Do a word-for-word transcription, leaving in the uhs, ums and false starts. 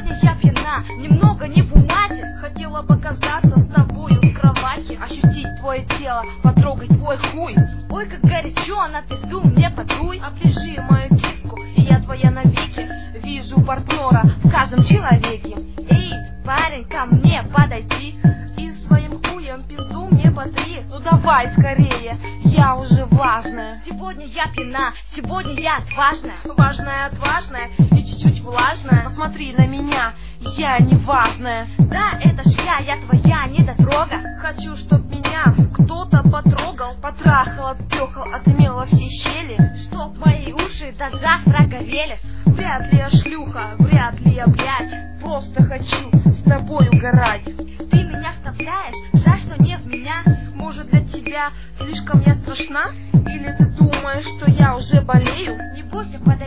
Сегодня я пьяна, немного не в умате. Хотела показаться с тобою в кровати, ощутить твое тело, потрогать твой хуй. Ой, как горячо, на пизду мне подуй. Оближи мою киску, и я твоя навеки. Вижу партнера в каждом человеке. Эй, парень, ко мне подойди и своим хуем пизду мне потри. Ну давай скорее, я уже влажная. Сегодня я пьяна, сегодня я отважная. Важная, отважная и чуть-чуть влажная. Посмотри на меня, я не важная. Да, это ж я, я твоя недотрога. Хочу, чтоб меня кто-то потрогал, потрахал, отпехал, отымел во все щели. Чтоб мои уши до завтра горели. Вряд ли я шлюха, вряд ли я, блядь. Просто хочу с тобой угорать. Ты меня вставляешь, жаль, что не в меня. Может, для тебя слишком я страшна? Или ты думаешь, что я уже болею? Не бойся, подойди.